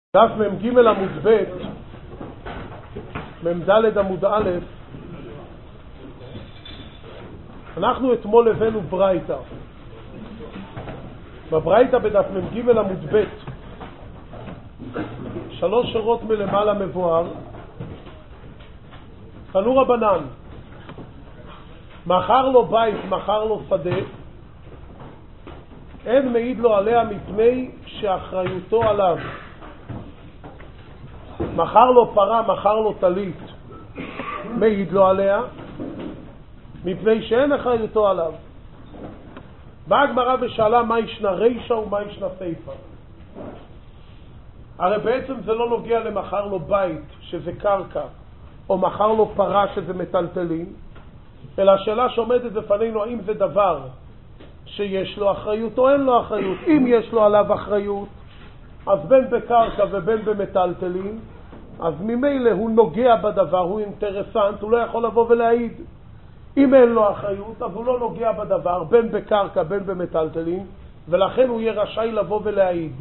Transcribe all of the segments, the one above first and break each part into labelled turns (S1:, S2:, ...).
S1: דף מ"ג עמוד ב' מ"ד עמוד א'. אנחנו אתמול הבאנו ברייתא. בברייתא בדף מ"ג עמוד ב' 3 שורות מלמעלה מבואר: תנו רבנן, מכר לו בית, מכר לו שדה, אין מעיד לו עליה מפני שאחריותו עליו. מכר לו פרה, מכר לו טלית, מעיד לו עליה מפני שאין אחריותו עליו. באה הגמרא ושאלה מה ישנה רישא ומה ישנה סיפא. הרי בעצם זה לא נוגע למכר לו בית שזה קרקע או מכר לו פרה שזה מטלטלים, אלא השאלה שעומדת בפנינו האם זה דבר שיש לו אחריות או אין לו אחריות. אם יש לו עליו אחריות, אז בין בקרקע ובין במטלטלים, אז ממילא הוא נוגע בדבר, הוא אינטרסנט, הוא לא יכול לבוא ולהעיד. אם אין לו אחריות, אז הוא לא נוגע בדבר, בין בקרקע בין במטלטלים, ולכן הוא יהיה רשאי לבוא ולהעיד.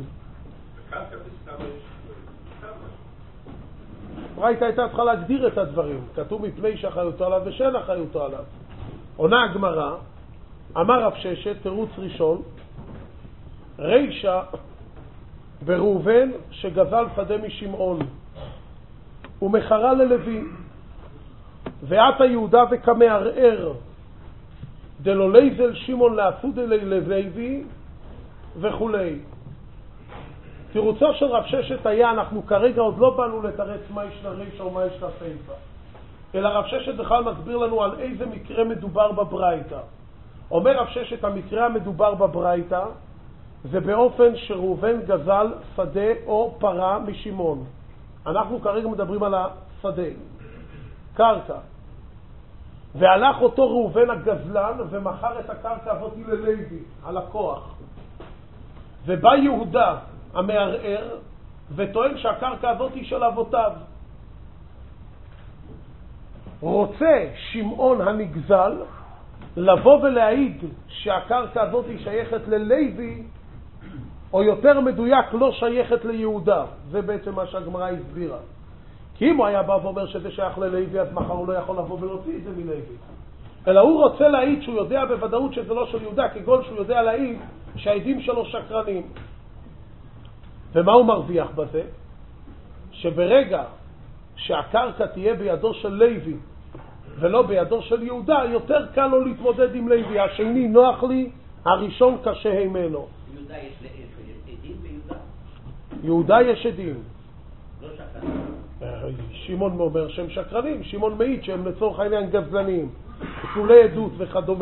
S1: ברייתא הייתה צריכה להגדיר את הדברים. כתוב מפני שאחריותו עליו ושאין אחריותו עליו. עונה הגמרא, אמר רב ששת, תירוץ ראשון, רישא בראובן שגזל שדה משמעון ומכרה ללוי, ועתה יהודה וכמערער דלא לייזל שמעון לעשו דלי לוי וכולי. תירוצו של רב ששת היה, אנחנו כרגע עוד לא באנו לתרץ מה ישנה רישא ומה ישנה סיפא, אלא רב ששת בכלל מסביר לנו על איזה מקרה מדובר בברייתא. אומר רב ששת, המקרה המדובר בברייתא זה באופן שראובן גזל שדה או פרה משמעון. אנחנו כרגע מדברים על השדה, קרקע. והלך אותו ראובן הגזלן ומכר את הקרקע הזאת ללוי, הלקוח. ובא יהודה המערער וטוען שהקרקע הזאת היא של אבותיו. רוצה שמעון הנגזל לבוא ולהעיד שהקרקע הזאת היא שייכת ללוי, או יותר מדויק לא שייכת ליהודה. זה בעצם מה שהגמרא הסבירה. כי אם הוא היה בא ואומר שזה שייך ללוי, אז מחר הוא לא יכול לבוא ולהוציא את זה מלוי. אלא הוא רוצה להעיד שהוא יודע בוודאות שזה לא של יהודה, כגון שהוא יודע להעיד שהעדים שלו שקרנים. ומה הוא מרוויח בזה? שברגע שהקרקע תהיה בידו של לוי ולא בידו של יהודה, יותר קל לו להתמודד עם לוי. השני נוח לי, הראשון קשה הימנו.
S2: יהודה יש עדים ביהודה?
S1: יהודה יש עדים.
S2: לא שקרנים.
S1: שמעון אומר שהם שקרנים, שמעון מעיד שהם לצורך העניין גזלנים, פסולי עדות וכדומה.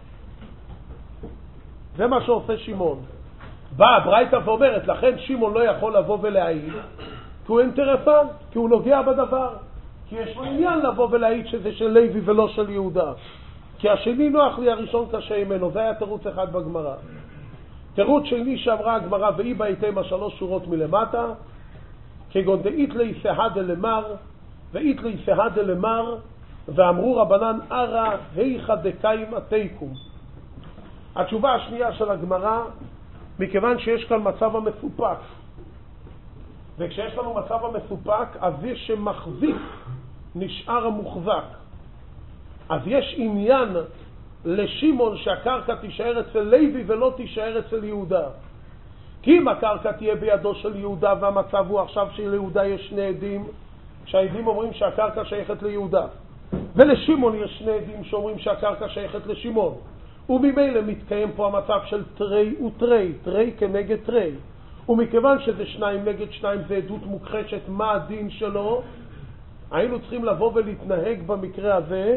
S1: זה מה שעושה שמעון. באה ברייתא ואומרת, לכן שמעון לא יכול לבוא ולהעיד, כי הוא אינטרסנט, כי הוא נוגע בדבר. כי יש לו עניין לבוא ולהעיד שזה של לוי ולא של יהודה. כי השני נוח לי, הראשון קשה ממנו. זה היה תירוץ אחד בגמרא. תירוץ שני שאמרה הגמרא, ואי בהיתמה 3 שורות מלמטה, כגון דאית לי סהדה למר, ואית לי סהדה למר, ואמרו רבנן ארא היכא דקאים עתיקום. התשובה השנייה של הגמרא, מכיוון שיש כאן מצב המסופק, וכשיש לנו מצב המסופק, אז זה שמחזיק נשאר המוחזק. אז יש עניין לשמעון שהקרקע תישאר אצל לוי ולא תישאר אצל יהודה. כי אם הקרקע תהיה בידו של יהודה והמצב הוא עכשיו שליהודה יש 2 עדים, שהעדים אומרים שהקרקע שייכת ליהודה, ולשמעון יש 2 עדים שאומרים שהקרקע שייכת לשמעון, וממילא מתקיים פה המצב של תרי ותרי, תרי כנגד תרי. ומכיוון שזה 2 נגד 2 זה עדות מוכחשת, מה הדין שלו? היינו צריכים לבוא ולהתנהג במקרה הזה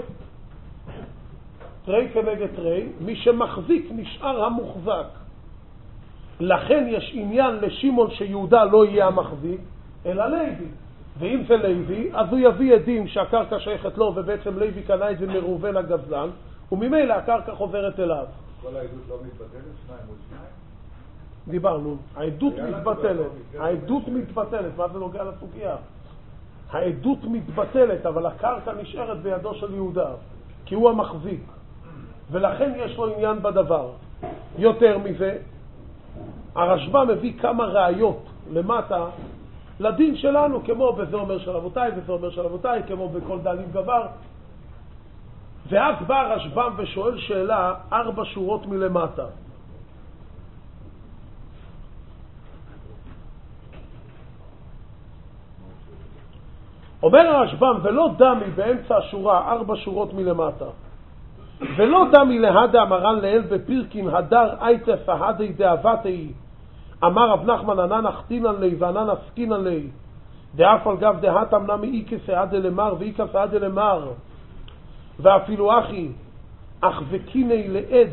S1: תרי כנגד תרי, מי שמחזיק נשאר המוחזק. לכן יש עניין לשמעון שיהודה לא יהיה המחזיק אלא לוי, ואם זה לוי אז הוא יביא עדים שהקרקע שייכת לו, ובעצם לוי קנה את זה מראובן הגזלן, וממילא הקרקע חוברת אליו.
S3: כל העדות לא מתבטלת? 2 מול 2?
S1: דיברנו, העדות מתבטלת. העדות מתבטלת, מה זה נוגע לסוגיה? העדות מתבטלת, אבל הקרקע נשארת בידו של יהודה, כי הוא המחזיק, ולכן יש לו עניין בדבר. יותר מזה, הרשב"א מביא כמה ראיות למטה לדין שלנו, כמו בזה אומר של אבותיי, וזה אומר של אבותיי, כמו בכל דאלים גבר. ואז בא הרשב"ם ושואל שאלה 4 שורות מלמטה. אומר הרשב"ם, ולא דמי באמצע השורה 4 שורות מלמטה, ולא דמי להדה אמרן לאל בפירקין הדר אייטף ההדי דאבתי אמר רב נחמן ענן אחתינן לי וענן עסקינן לי דאף על גב דהת אמנה מאיקה סעדה למר ואיקה סעדה למר ואפילו אחי אך וקיני לעד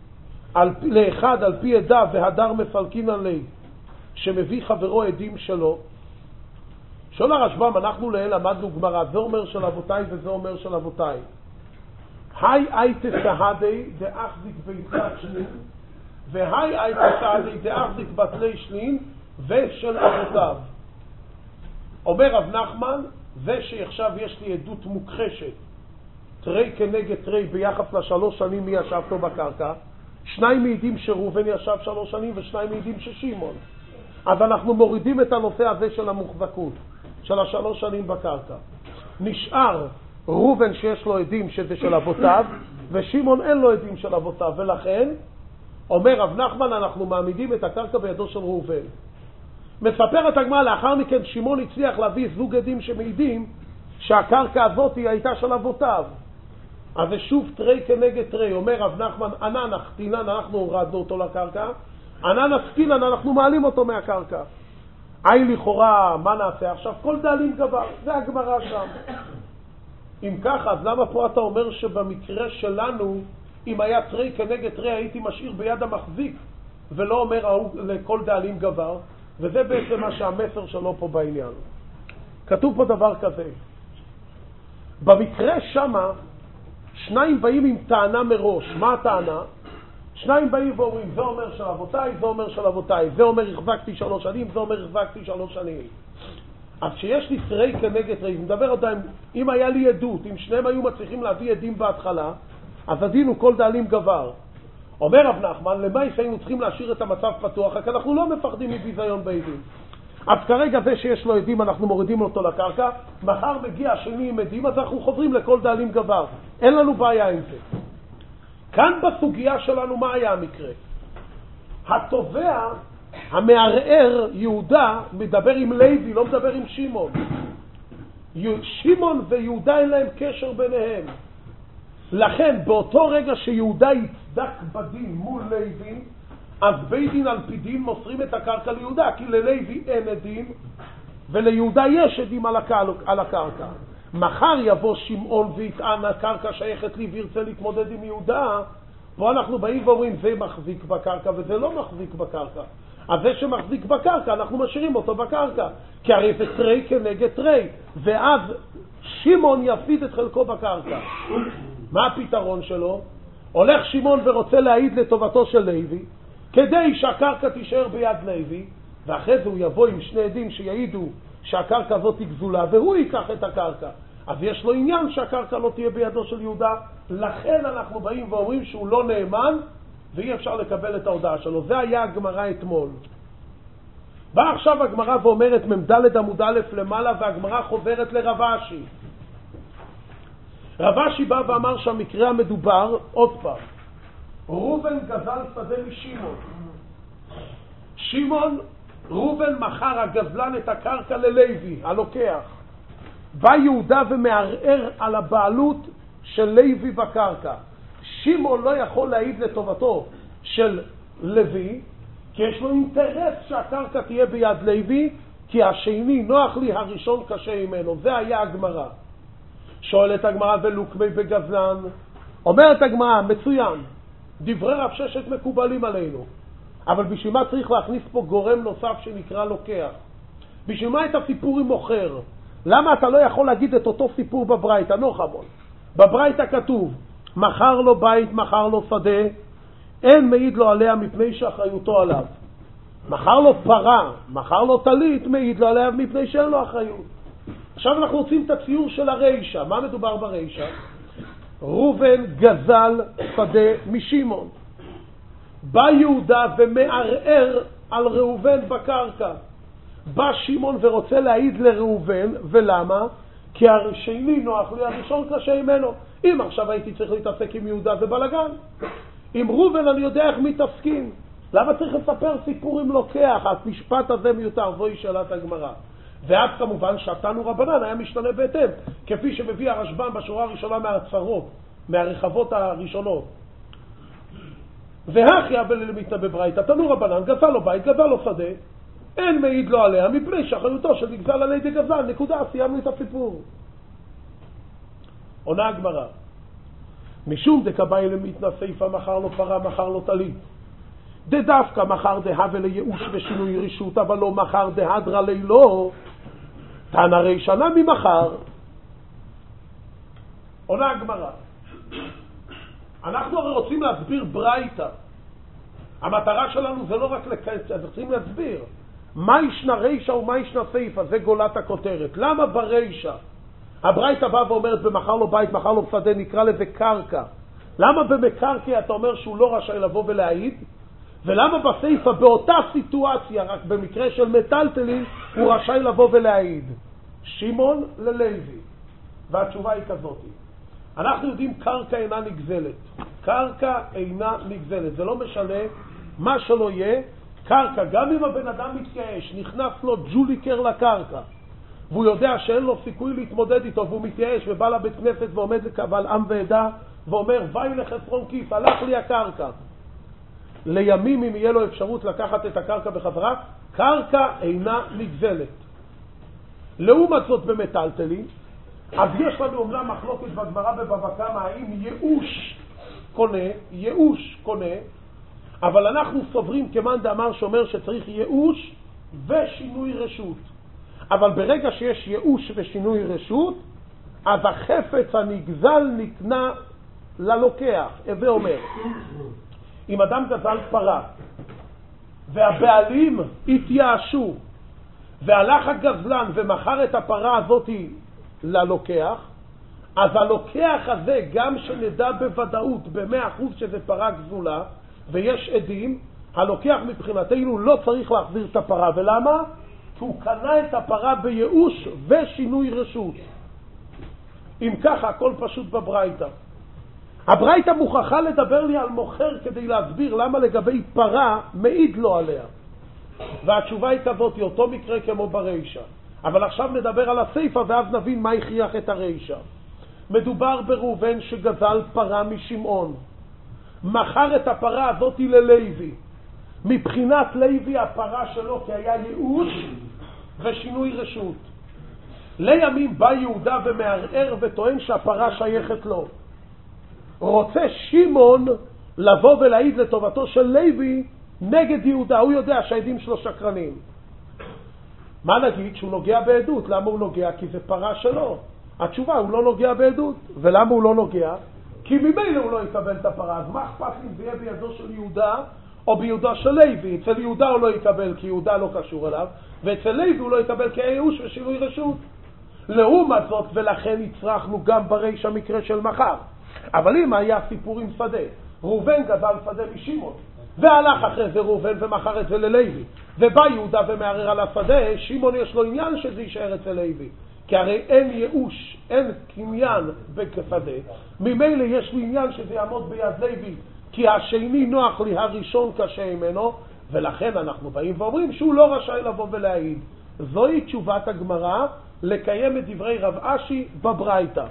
S1: לאחד על פי עדה והדר מפלקינן לי שמביא חברו עדים שלו. שואל הרשב"ם, אנחנו לאל למדנו גמרא, זה אומר של אבותיי וזה אומר של אבותיי. היי אייטה סהדי דאחזיק ביצת שלין והי אייטה סהדי דאחזיק בתלי שלין ושל אבותיו. אומר רב נחמן, זה שעכשיו יש לי עדות מוכחשת תרי כנגד תרי ביחס ל3 שנים מי ישב פה בקרקע, 2 מעידים שראובן ישב 3 שנים ו2 מעידים ששימון. אז אנחנו מורידים את הנושא הזה של המוחזקות של 3 שנים בקרקע. נשאר ראובן שיש לו עדים שזה של אבותיו, ושימון אין לו עדים של אבותיו, ולכן אומר רב נחמן אנחנו מעמידים את הקרקע בידו של ראובן. מספרת הגמרא, לאחר מכן שמעון הצליח להביא זוג עדים שמעידים שהקרקע הזאת הייתה של אבותיו. אז זה שוב תרי כנגד תרי. אומר רב נחמן, ענן אחתינן, אנחנו הורדנו אותו לקרקע, ענן עסקינן, אנחנו מעלים אותו מהקרקע. לכאורה, מה נעשה עכשיו? כל דאלים גבר, זה הגמרא שם. אם ככה, אז למה פה אתה אומר שבמקרה שלנו, אם היה תרי כנגד תרי, הייתי משאיר ביד המחזיק, ולא אומר לכל דאלים גבר? וזה בעצם מה שהמסר שלו פה בעניין. כתוב פה דבר כזה. במקרה שמה, 2 באים עם טענה מראש. מה הטענה? 2 באים ואומרים, זה אומר של אבותיי, זה אומר של אבותיי, זה אומר החזקתי 3 שנים, זה אומר החזקתי 3 שנים. אז שיש לי תרי כנגד תרי, מדבר עדיין, אם היה לי עדות, אם שניהם היו מצליחים להביא עדים בהתחלה, אז הדין הוא כל דאלים גבר. אומר רב נחמן, למה היינו צריכים להשאיר את המצב פתוח? כי אנחנו לא מפחדים מביזיון בעדים. אז כרגע זה שיש לו עדים, אנחנו מורידים אותו לקרקע, מחר מגיע השני עם עדים, אז אנחנו חוזרים לכל דאלים גבר. אין לנו בעיה עם זה. כאן בסוגיה שלנו מה היה המקרה? התובע, המערער, יהודה, מדבר עם לוי, לא מדבר עם שמעון. שמעון ויהודה אין להם קשר ביניהם. לכן באותו רגע שיהודה יצדק בדין מול לוי, אז בית דין על פי דין מוסרים את הקרקע ליהודה, כי ללוי אין עדים וליהודה יש עדים על הקרקע. מחר יבוא שמעון ויטען הקרקע שייכת לי וירצה להתמודד עם יהודה, פה אנחנו באים ואומרים זה מחזיק בקרקע וזה לא מחזיק בקרקע. אז זה שמחזיק בקרקע אנחנו משאירים אותו בקרקע, כי הרי זה תרי כנגד תרי, ואז שמעון יפסיד את חלקו בקרקע. מה הפתרון שלו? הולך שמעון ורוצה להעיד לטובתו של לוי, כדי שהקרקע תישאר ביד לוי, ואחרי זה הוא יבוא עם 2 עדים שיעידו שהקרקע הזאת היא גזולה, והוא ייקח את הקרקע. אז יש לו עניין שהקרקע לא תהיה בידו של יהודה, לכן אנחנו באים ואומרים שהוא לא נאמן, ואי אפשר לקבל את ההודעה שלו. זה היה הגמרא אתמול. באה עכשיו הגמרא ואומרת ממדלת עמוד א' למעלה, והגמרא חוברת לרב אשי. רב אשי בא ואמר שהמקרה המדובר, עוד פעם, ראובן גזל שדה משמעון. שמעון, ראובן מכר הגזלן את הקרקע ללוי, הלוקח. בא יהודה ומערער על הבעלות של לוי בקרקע. שמעון לא יכול להעיד לטובתו של לוי, כי יש לו אינטרס שהקרקע תהיה ביד לוי, כי השני נוח לי, הראשון קשה ממנו. זה היה הגמרא. שואלת הגמרא ולוקמי בגזלן. אומרת הגמרא, מצוין, דברי רב ששת מקובלים עלינו, אבל בשביל מה צריך להכניס פה גורם נוסף שנקרא לוקח? בשביל מה את הסיפור עם מוכר? למה אתה לא יכול להגיד את אותו סיפור בברייתא? נוחמון, בברייתא כתוב מכר לו בית, מכר לו שדה, אין מעיד לו עליה מפני שאחריותו עליו. מכר לו פרה, מכר לו טלית, מעיד לו עליה מפני שאין לו אחריות. עכשיו אנחנו רוצים את הציור של הרישא. מה מדובר ברישא? ראובן גזל שדה משמעון. בא יהודה ומערער על ראובן בקרקע. בא שמעון ורוצה להעיד לראובן, ולמה? כי השני נוח לי, הראשון קשה ממנו. אם עכשיו הייתי צריך להתעסק עם יהודה זה בלגן. עם ראובן אני יודע איך מתעסקים. למה צריך לספר סיפור עם לוקח? המשפט הזה מיותר, זוהי שאלת הגמרא. ואז כמובן שתנו רבנן היה משתנה בהתאם, כפי שמביא הרשב"ם בשורה הראשונה מהצרות, מהרחבות הראשונות. והכי אבל למיתה בברייתא, תנו רבנן, גזל לו בית, גזל לו שדה, אין מעיד לו עליה, מפני שאחריותו של נגזל על ידי גזל, נקודה, סיימנו את הסיפור. עונה הגמרא, משום דקבאי למיתנה סייפה, מחר לו פרה, מחר לו טלית. דווקא מחר דהווה לייאוש ושינוי רשות, אבל לא מחר דהדרה לילו, תנא רישא נמי מחר. עונה הגמרא, אנחנו הרי רוצים להסביר ברייתא. המטרה שלנו זה לא רק רוצים להסביר מה ישנה רישא ומה ישנה סייפה, זה גולת הכותרת. למה ברישא הברייתא באה ואומרת במחר לו בית, מחר לו שדה, נקרא לזה קרקע? למה במקרקע אתה אומר שהוא לא רשאי לבוא ולהעיד? ולמה בסייפה באותה סיטואציה, רק במקרה של מטלטלין, הוא רשאי לבוא ולהעיד? שמעון ללוי. והתשובה היא כזאת, אנחנו יודעים קרקע אינה נגזלת. קרקע אינה נגזלת, זה לא משנה מה שלא יהיה. קרקע, גם אם הבן אדם מתייאש, נכנס לו ג'וליקר לקרקע, והוא יודע שאין לו סיכוי להתמודד איתו, והוא מתייאש ובא לבית כנסת ועומד לקבל עם ועדה ואומר וי לחסרון כיס, הלך לי הקרקע, לימים אם יהיה לו אפשרות לקחת את הקרקע בחזרה, קרקע אינה נגזלת. לעומת זאת במטלטלין, אז יש לנו אומנם מחלוקת בגמרא בבבא קמא האם ייאוש קונה, אבל אנחנו סוברים כמאן דאמר שאומר שצריך ייאוש ושינוי רשות. אבל ברגע שיש ייאוש ושינוי רשות, אז החפץ הנגזל נקנה ללוקח. זה אומר, אם אדם גזל פרה והבעלים התייאשו והלך הגזלן ומכר את הפרה הזאת ללוקח, אז הלוקח הזה, גם שנדע בוודאות ב100% שזה פרה גזולה ויש עדים, הלוקח מבחינתנו לא צריך להחזיר את הפרה. ולמה? כי הוא קנה את הפרה בייאוש ושינוי רשות. אם ככה הכל פשוט בברייתא. הברייתא מוכרחה לדבר לי על מוכר כדי להסביר למה לגבי פרה מעיד לו עליה. והתשובה היא כזאת, אותו מקרה כמו ברישא. אבל עכשיו נדבר על הסייפה ואז נבין מה הכריח את הרישא. מדובר בראובן שגזל פרה משמעון, מכר את הפרה הזאת ללוי. מבחינת לוי הפרה שלו כי היה ייאוש ושינוי רשות. לימים בא יהודה ומערער וטוען שהפרה שייכת לו. רוצה שמעון לבוא ולהעיד לטובתו של לוי נגד יהודה, הוא יודע שהעדים שלו שקרנים. מה נגיד? שהוא נוגע בעדות. למה הוא נוגע? כי זה פרה שלו. התשובה, הוא לא נוגע בעדות. ולמה הוא לא נוגע? כי ממילא הוא לא יקבל את הפרה. אז מה אכפת אם זה יהיה בידו של יהודה או ביהודה של לוי? אצל יהודה הוא לא יקבל כי יהודה לא קשור אליו, ואצל לוי הוא לא יקבל כי ייאוש ושינוי רשות. לעומת זאת, ולכן הצרכנו גם ברישא מקרה של מחר. אבל אם היה סיפור עם שדה, ראובן גזל שדה משמעון והלך אחרי זה ראובן ומכר את זה ללוי, ובא יהודה ומערער על השדה, שמעון יש לו עניין שזה יישאר אצל לוי, כי הרי אין ייאוש, אין קניין בשדה, ממילא יש לי עניין שזה יעמוד ביד לוי, כי השני נוח לי, הראשון קשה ממנו, ולכן אנחנו באים ואומרים שהוא לא רשאי לבוא ולהעיד. זוהי תשובת הגמרא לקיים את דברי רב אשי בברייתא.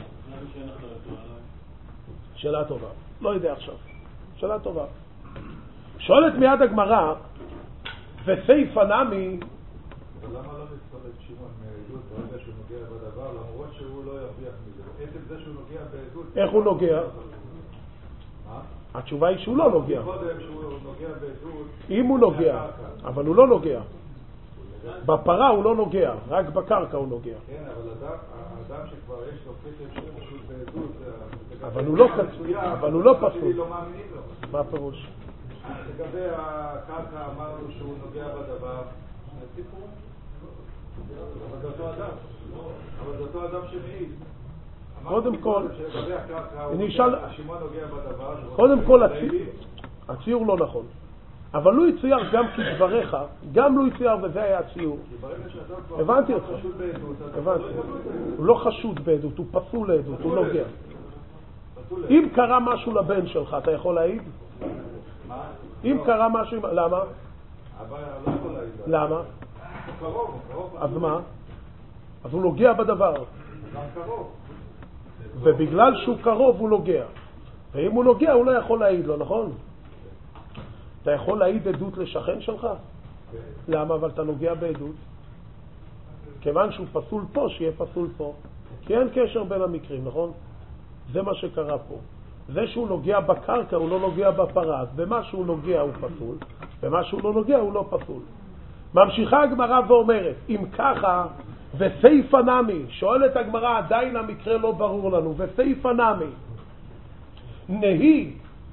S1: שאלה טובה, לא יודע עכשיו, שאלה טובה. שואלת מיד הגמרא, וסייפה נמי,
S3: למה לא נצטרך שמעון מעדות ברגע שהוא נוגע בדבר, למרות שהוא לא ירוויח מזה? עצם זה שהוא נוגע בעדות...
S1: איך הוא נוגע?
S3: מה?
S1: התשובה היא שהוא לא נוגע.
S3: קודם שהוא נוגע בעדות...
S1: אם הוא נוגע, אבל הוא לא נוגע. בפרה הוא לא נוגע, רק בקרקע הוא נוגע.
S3: כן, אבל האדם שכבר יש לו פתק שהוא בעדות...
S1: אבל הוא לא פסול.
S3: לא מאמינים לו.
S1: מה הפירוש?
S3: לגבי הקרקע אמרנו שהוא נוגע בדבר, סיפור? אבל זה אותו אדם. אבל זה אותו אדם שמעיד.
S1: קודם כל,
S3: שלגבי הקרקע,
S1: אני אשאל...
S3: שמעון נוגע בדבר.
S1: קודם כל, הציור לא נכון. אבל לא יצויר גם כדבריך, גם לא יצויר, וזה היה הציור. הבנתי אותך. הבנתי. הוא לא חשוד בעדות, הוא פסול לעדות, הוא נוגע. אם קרה משהו לבן שלך, אתה יכול להעיד? אם קרה משהו... למה? למה? אז מה? אז הוא נוגע בדבר. ובגלל שהוא קרוב הוא נוגע. ואם הוא נוגע הוא לא יכול להעיד לו, נכון? אתה יכול להעיד עדות לשכן שלך? למה? אבל אתה נוגע בעדות. כיוון שהוא פסול פה, שיהיה פסול פה. כי אין קשר בין המקרים, נכון? זה מה שקרה פה. זה שהוא נוגע בקרקע הוא לא נוגע בפרה, אז במה שהוא נוגע הוא פסול, במה שהוא לא נוגע הוא לא פסול. ממשיכה הגמרא ואומרת, אם ככה, וסייפה נמי, שואלת הגמרא, עדיין המקרה לא ברור לנו, וסייפה נמי, נהי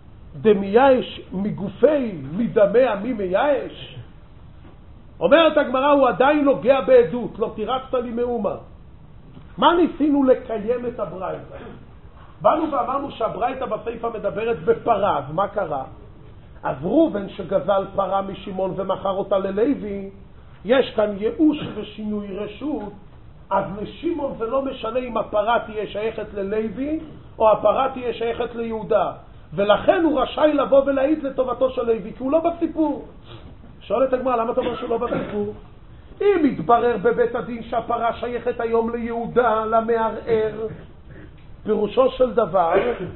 S1: דמייש מגופי מדמי עמי מייש, אומרת הגמרא, הוא עדיין נוגע בעדות, לא תירצת לי מאומה. מה ניסינו לקיים את הברייתא? באנו ואמרנו שהברייתא בסייפה מדברת בפרה, אז מה קרה? אז ראובן שגזל פרה משמעון ומכר אותה ללוי, יש כאן ייאוש ושינוי רשות, אז לשמעון זה לא משנה אם הפרה תהיה שייכת ללוי או הפרה תהיה שייכת ליהודה, ולכן הוא רשאי לבוא ולהעיד לטובתו של לוי, כי הוא לא בסיפור. שואלת הגמרא, למה אתה אומר שהוא לא בסיפור? אם יתברר בבית הדין שהפרה שייכת היום ליהודה, למערער, פירושו של דבר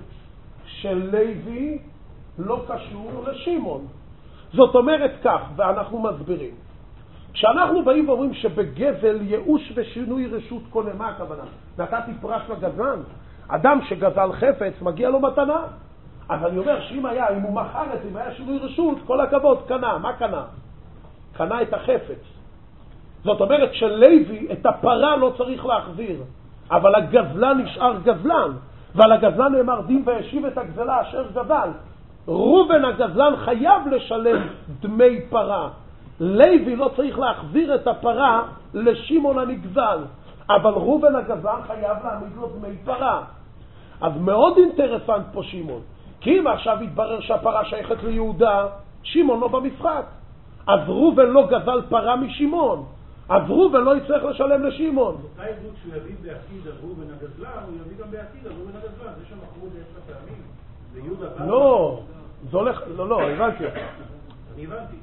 S1: של לוי לא קשור לשמעון. זאת אומרת כך, ואנחנו מסבירים. כשאנחנו באים ואומרים שבגזל ייאוש ושינוי רשות קונה, מה הכוונה? נתתי פרס לגזלן. אדם שגזל חפץ מגיע לו מתנה. אז אני אומר שאם הוא מכר את זה, אם היה שינוי רשות, כל הכבוד, קנה. מה קנה? קנה את החפץ. זאת אומרת שלוי את הפרה לא צריך להחזיר, אבל הגזלן נשאר גזלן, ועל הגזלן נאמר דין וישיב את הגזלה אשר גזל. ראובן הגזלן חייב לשלם דמי פרה, לוי לא צריך להחזיר את הפרה לשמעון הנגזל, אבל ראובן הגזלן חייב להעמיד לו דמי פרה. אז מאוד אינטרסנט פה שמעון, כי אם עכשיו יתברר שהפרה שייכת ליהודה, שמעון לא במשחק, אז ראובן לא גזל פרה משמעון, אז ראובן לא יצטרך לשלם לשמעון.
S3: אותה עדות שהוא יביא בעתיד על ראובן הגזלן, הוא יביא גם בעתיד על ראובן הגזלן. זה שמכרו ל10 פעמים, זה יהודה.
S1: לא, זה הולך, לא, הבנתי.
S3: אני הבנתי,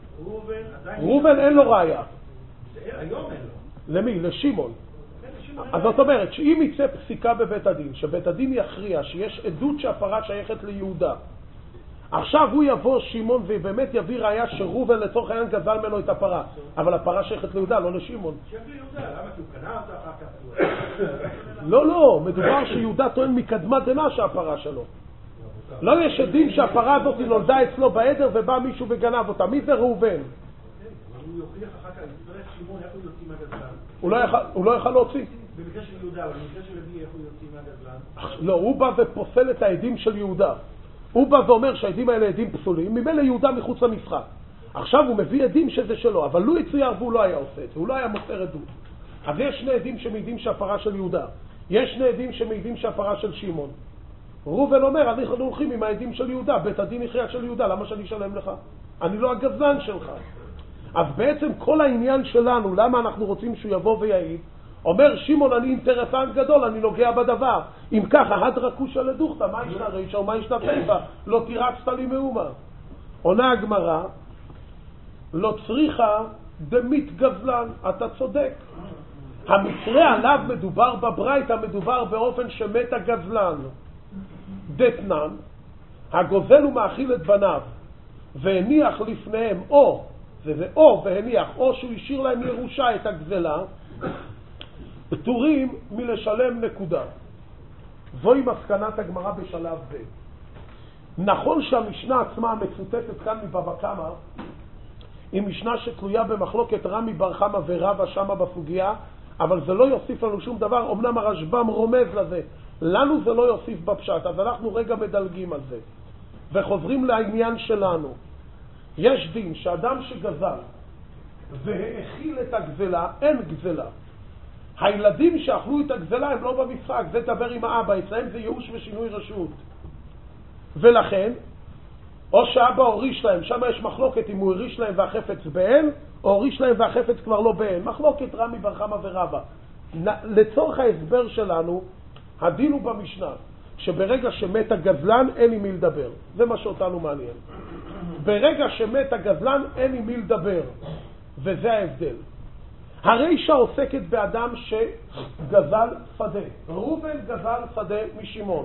S1: ראובן אין לו ראיה.
S3: היום אין לו.
S1: למי? לשמעון. אז זאת אומרת שאם יצא פסיקה בבית הדין, שבית הדין יכריע שיש עדות שהפרה שייכת ליהודה, עכשיו הוא יבוא שמעון ובאמת יביא ראיה שראובן לצורך העניין גזל ממנו את הפרה, אבל הפרה שייכת ליהודה, לא לשמעון.
S3: שייך ליהודה, למה? כי הוא קנה אותה אחר כך?
S1: לא, מדובר שיהודה טוען מקדמה דנא שהפרה שלו. לא יש עדים שהפרה הזאת נולדה אצלו בעדר ובא מישהו וגנב אותה. מי זה ראובן?
S3: הוא יוכיח אחר כך, יצטרך שמעון איך הוא יוציא מהגזלן.
S1: הוא לא יכל להוציא.
S3: במקרה של יהודה, אבל במקרה של לוי איך הוא יוציא מהגזלן?
S1: לא, הוא בא ופוסל את העדים של יהודה. הוא בא ואומר שהעדים האלה עדים פסולים, ממילא יהודה מחוץ למשחק. עכשיו הוא מביא עדים שזה שלו, אבל לו יצויר והוא לא היה עושה את זה, הוא לא היה מוסר עדות. אז יש שני עדים שמעידים שהפרה של יהודה, יש שני עדים שמעידים שהפרה של שמעון. ראובן אומר, אנחנו הולכים עם העדים של יהודה, בית הדין הכריע של יהודה, למה שאני אשלם לך? אני לא הגזלן שלך. אז בעצם כל העניין שלנו, למה אנחנו רוצים שהוא יבוא ויעיד, אומר שמעון, אני אינטרסנט גדול, אני נוגע בדבר. אם ככה, הדרקושה לדוכתא, מה ישנה רישא ומה ישנה סייפא? לא תירצת לי מאומה. עונה הגמרא, לא צריכה דמית גזלן, אתה צודק. המקרה עליו מדובר בברייתא, מדובר באופן שמת הגזלן. דתנן, הגוזל הוא מאכיל את בניו, והניח לפניהם או, זה או והניח, או שהוא השאיר להם ירושה את הגזלה, פטורים מלשלם נקודה. זוהי מסקנת הגמרא בשלב זה. נכון שהמשנה עצמה מצוטטת כאן מבבא קמא, היא משנה שתלויה במחלוקת רמי בר חמא ורבא שמה בסוגיה, אבל זה לא יוסיף לנו שום דבר. אמנם הרשב"ם רומז לזה, לנו זה לא יוסיף בפשט, אז אנחנו רגע מדלגים על זה וחוזרים לעניין שלנו. יש דין שאדם שגזל והאכיל את הגזלה, אין גזלה. הילדים שאכלו את הגזלה הם לא במשחק, זה דבר עם האבא, אצלהם זה ייאוש ושינוי רשות. ולכן או שאבא הוריש להם, שם יש מחלוקת אם הוא הריש להם והחפץ בהן, או הוריש להם והחפץ כבר לא בהן. מחלוקת רמי בר חמא ורבא. לצורך ההסבר שלנו, הדין הוא במשנה, שברגע שמת הגזלן אין עם מי לדבר. זה מה שאותנו מעניין. ברגע שמת הגזלן אין עם מי לדבר, וזה ההבדל. הרישה עוסקת באדם שגזל שדה. ראובן גזל שדה משמעון.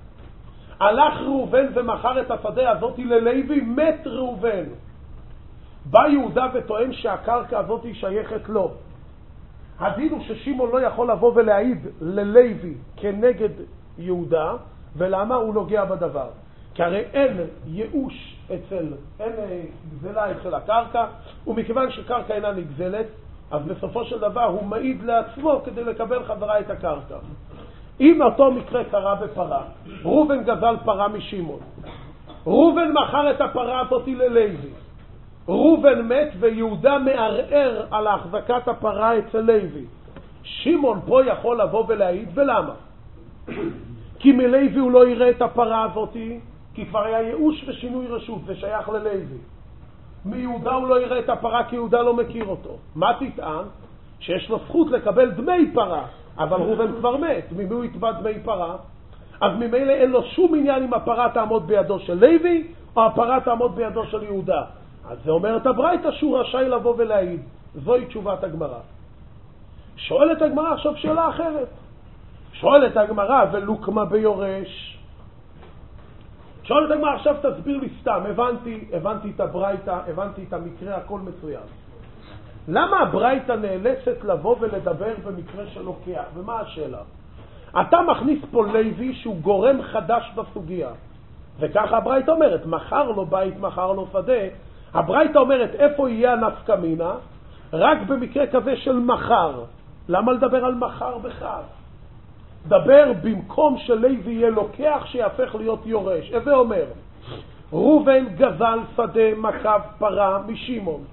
S1: הלך ראובן ומכר את השדה הזאת ללוי, מת ראובן. בא יהודה וטוען שהקרקע הזאת שייכת לו. הדין הוא ששמעון לא יכול לבוא ולהעיד ללוי כנגד יהודה, ולמה? הוא נוגע בדבר. כי הרי אין ייאוש אין גזלה אצל הקרקע, ומכיוון שקרקע אינה נגזלת, אז בסופו של דבר הוא מעיד לעצמו כדי לקבל חזרה את הקרקע. אם אותו מקרה קרה בפרה, ראובן גזל פרה משמעון, ראובן מכר את הפרה הזאת ללוי, ראובן מת ויהודה מערער על החזקת הפרה אצל לוי. שמעון פה יכול לבוא ולהעיד, ולמה? כי מלוי הוא לא יראה את הפרה הזאת, כי כבר היה ייאוש ושינוי רשות, זה שייך ללוי. מיהודה הוא לא יראה את הפרה כי יהודה לא מכיר אותו. מה תטען? שיש לו זכות לקבל דמי פרה, אבל ראובן כבר מת, ממי הוא יתבע דמי פרה? אז ממילא אין לו שום עניין אם הפרה תעמוד בידו של לוי או הפרה תעמוד בידו של יהודה. אז זה אומר את הברייתא שהוא רשאי לבוא ולהעיד. זוהי תשובת הגמרא. שואלת הגמרא עכשיו שאלה אחרת. שואלת הגמרא, ולוקמה ביורש? שואלת הגמרא, עכשיו תסביר לי סתם, הבנתי את הברייתא, הבנתי את המקרה, הכל מצוין. למה הברייתא נאלצת לבוא ולדבר במקרה שלוקח? ומה השאלה? אתה מכניס פה לוי שהוא גורם חדש בסוגיה, וככה הברייתא אומרת, מחר לו בית, מחר לו שדה. הברייתא אומרת, איפה יהיה הנפקא מינה? רק במקרה כזה של מחר. למה לדבר על מחר בכך? דבר במקום שלוי יהיה לוקח שיהפך להיות יורש. הווה אומר, ראובן גזל שדה מקף פרה משמעון.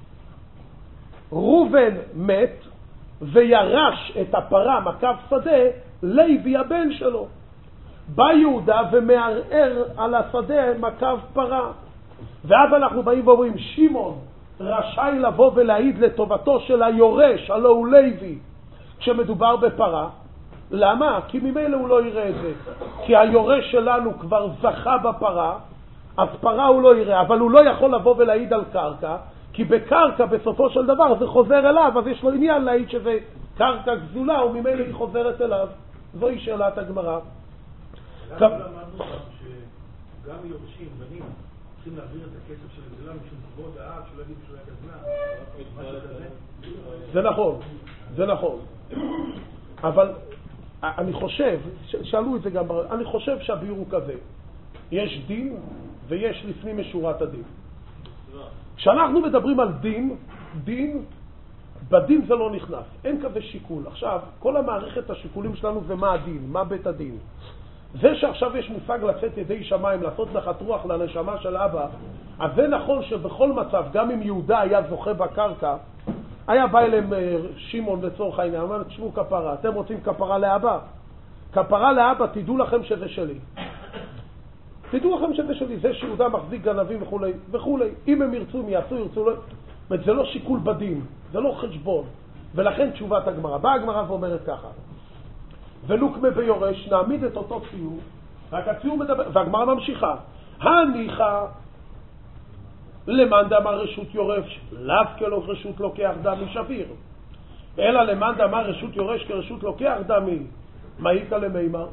S1: ראובן מת וירש את הפרה מקף שדה לוי הבן שלו. בא יהודה ומערער על השדה מקף פרה. ואז אנחנו באים ואומרים, שמעון רשאי לבוא ולהעיד לטובתו של היורש, הלא הוא לוי, כשמדובר בפרה. למה? כי ממילא הוא לא יראה את זה. כי היורש שלנו כבר זכה בפרה, אז פרה הוא לא יראה, אבל הוא לא יכול לבוא ולהעיד על קרקע, כי בקרקע בסופו של דבר זה חוזר אליו, אז יש לו עניין להעיד שזה קרקע גזולה, וממילא היא חוזרת אליו. זוהי שאלת הגמרא.
S3: למה למדנו שגם יורשים, בנים, צריכים להעביר את הכסף של הגזלה משום כבוד האב, שלא יגיד שהוא היה גזלה?
S1: זה נכון, זה נכון. אבל אני חושב, שאלו את זה גם, אני חושב שהביאור הוא כזה. יש דין ויש לפנים משורת הדין. כשאנחנו מדברים על דין, בדין זה לא נכנס. אין כזה שיקול. עכשיו, כל המערכת השיקולים שלנו זה מה הדין, מה בית הדין. זה שעכשיו יש מושג לצאת ידי שמיים, לעשות נחת רוח לנשמה של אבא, אז זה נכון שבכל מצב, גם אם יהודה היה זוכה בקרקע, היה בא אליהם שמעון לצורך העניין, אומר, תשמעו כפרה, אתם רוצים כפרה לאבא? כפרה לאבא, תדעו לכם שזה שלי. תדעו לכם שזה שלי, זה שיהודה מחזיק גנבים וכו' וכו'. אם הם ירצו, הם יעשו, ירצו לא. זה לא שיקול בדין, זה לא חשבון. ולכן תשובת הגמרא. באה הגמרא ואומרת ככה, ולוקמה ביורש, נעמיד את אותו ציור, רק הציור מדבר, והגמרא ממשיכה. הניחה למאן דאמר רשות יורש, לאו כלא רשות לוקח דמי שביר. אלא למאן דאמר רשות יורש כרשות לוקח דמי, מה יקה למימר?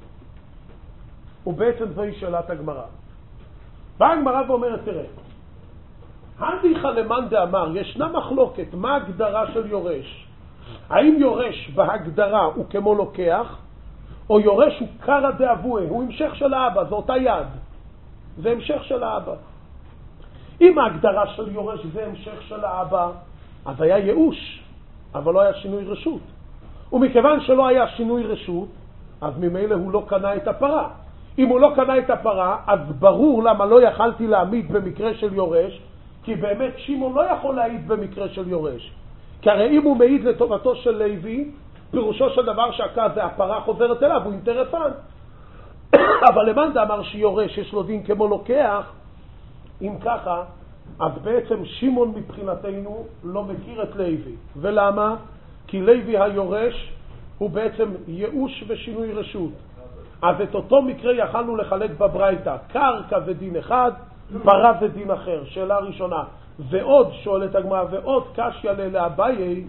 S1: ובעצם זוהי שאלת הגמרא. באה הגמרא ואומרת, תראה, הניחה למאן דאמר, ישנה מחלוקת, מה הגדרה של יורש? האם יורש בהגדרה הוא כמו לוקח, או יורש הוא קרא דאבוה, הוא המשך של האבא, זה אותה יד. זה המשך של האבא. אם ההגדרה של יורש זה המשך של האבא, אז היה ייאוש, אבל לא היה שינוי רשות. ומכיוון שלא היה שינוי רשות, אז ממילא הוא לא קנה את הפרה. אם הוא לא קנה את הפרה, אז ברור למה לא יכלתי להעמיד במקרה של יורש, כי באמת שמעון לא יכול להעיד במקרה של יורש. כי הרי אם הוא מעיד לטובתו של לוי, פירושו של דבר שהכזה הפרה חוזרת אליו, הוא אינטרסנט. אבל למאן דאמר שיורש יש לו דין כמו לוקח, אם ככה, אז בעצם שמעון מבחינתנו לא מכיר את לוי. ולמה? כי לוי היורש הוא בעצם ייאוש ושינוי רשות. אז את אותו מקרה יכלנו לחלק בברייתא. קרקע זה דין אחד, פרה זה דין אחר. שאלה ראשונה. ועוד, שואלת הגמרא, ועוד קשיא לאביי,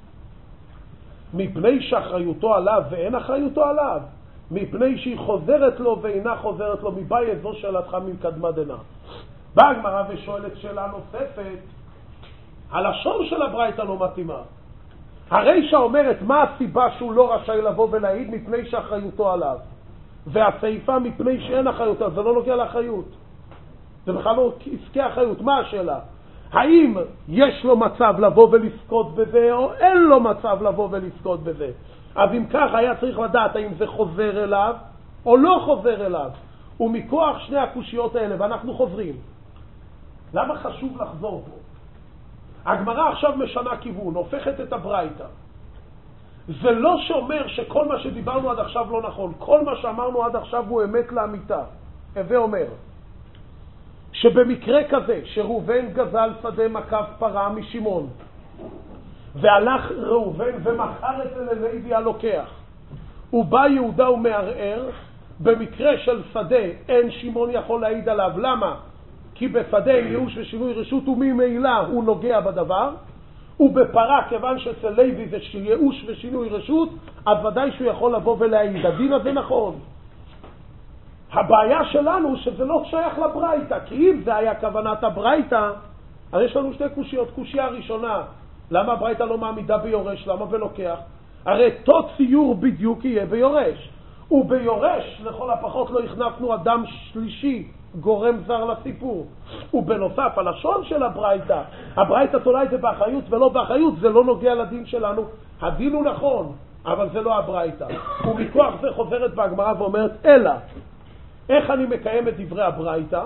S1: מפני שאחריותו עליו ואין אחריותו עליו, מפני שהיא חוזרת לו ואינה חוזרת לו, מבעיה זו שאלתך מקדמה דנא. באה הגמרא ושואלת שאלה נוספת, הלשון של הברייתא לא מתאימה. הרישא אומרת מה הסיבה שהוא לא רשאי לבוא ולהעיד? מפני שאחריותו עליו, והסעיפה מפני שאין אחריותו. זה לא נוגע לאחריות, זה בכלל לא עסקי אחריות. מה השאלה? האם יש לו מצב לבוא ולזכות בזה או אין לו מצב לבוא ולזכות בזה? אז אם כך היה צריך לדעת האם זה חוזר אליו או לא חוזר אליו, ומכוח שני הקושיות האלה, ואנחנו חוזרים. למה חשוב לחזור פה? הגמרא עכשיו משנה כיוון, הופכת את הברייתא. זה לא שאומר שכל מה שדיברנו עד עכשיו לא נכון. כל מה שאמרנו עד עכשיו הוא אמת לאמיתה. הווה אומר שבמקרה כזה שראובן גזל שדה מקף פרה משמעון, והלך ראובן ומכר את זה ללוי הלוקח, ובא יהודה ומערער, במקרה של שדה אין שמעון יכול להעיד עליו. למה? כי בשדה ייאוש ושינוי רשות וממילא הוא נוגע בדבר, ובפרה כיוון שאצל לוי זה ייאוש ושינוי רשות, אז ודאי שהוא יכול לבוא ולהעיד. הדין הזה נכון. הבעיה שלנו שזה לא שייך לברייתא, כי אם זה היה כוונת הברייתא, אז יש לנו שתי קושיות. קושיה הראשונה, למה הברייתא לא מעמידה ביורש? למה ולוקח? הרי אותו ציור בדיוק יהיה ביורש, וביורש לכל הפחות לא הכנסנו אדם שלישי, גורם זר לסיפור. ובנוסף הלשון של הברייתא, הברייתא תולה את זה באחריות ולא באחריות, זה לא נוגע לדין שלנו. הדין הוא נכון, אבל זה לא הברייתא. ומכוח זה חוזרת בהגמרא ואומרת, אלא איך אני מקיים את דברי הברייתא?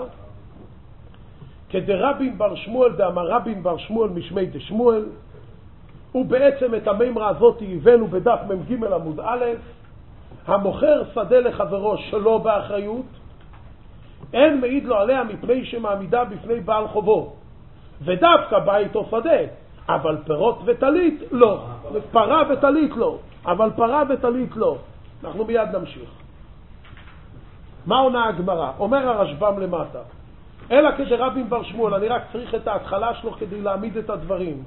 S1: כדרבין בר שמואל דאמר רבין בר שמואל משמי דשמואל. ובעצם את המימרה הזאת הבאנו בדף מ"ג עמוד א', המוכר שדה לחברו שלא באחריות, אין מעיד לו עליה מפני שמעמידה בפני בעל חובו, ודווקא בית או שדה, אבל פירות וטלית לא. פרה וטלית לא, אבל פרה וטלית לא. אנחנו מיד נמשיך. מה עונה הגמרא? אומר הרשב"ם למטה, אלא כדרבין בר שמואל, אני רק צריך את ההתחלה שלו כדי להעמיד את הדברים.